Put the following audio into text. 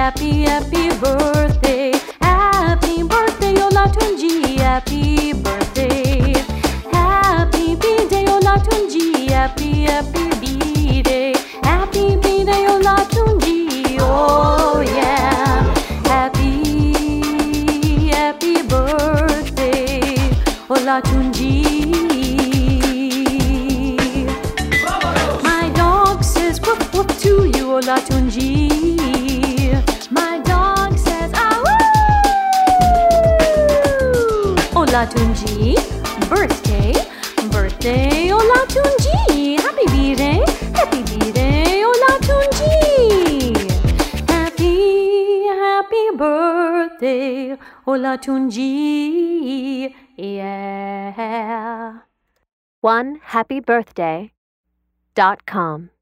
happy, happy birthday. Happy birthday, Olatunji, happy birthday. Happy B-day, Olatunji, happy, happy B-day. Happy B-day, Olatunji, oh yeah. Happy, happy birthday, Olatunji. My dog says whoop whoop to you, Olatunji. My dog says ah woo. Olatunji, birthday, birthday, Olatunji. Happy B-day, happy B-day, Olatunji. Happy, happy birthday, Olatunji. Yeah. OneHappyBirthday.com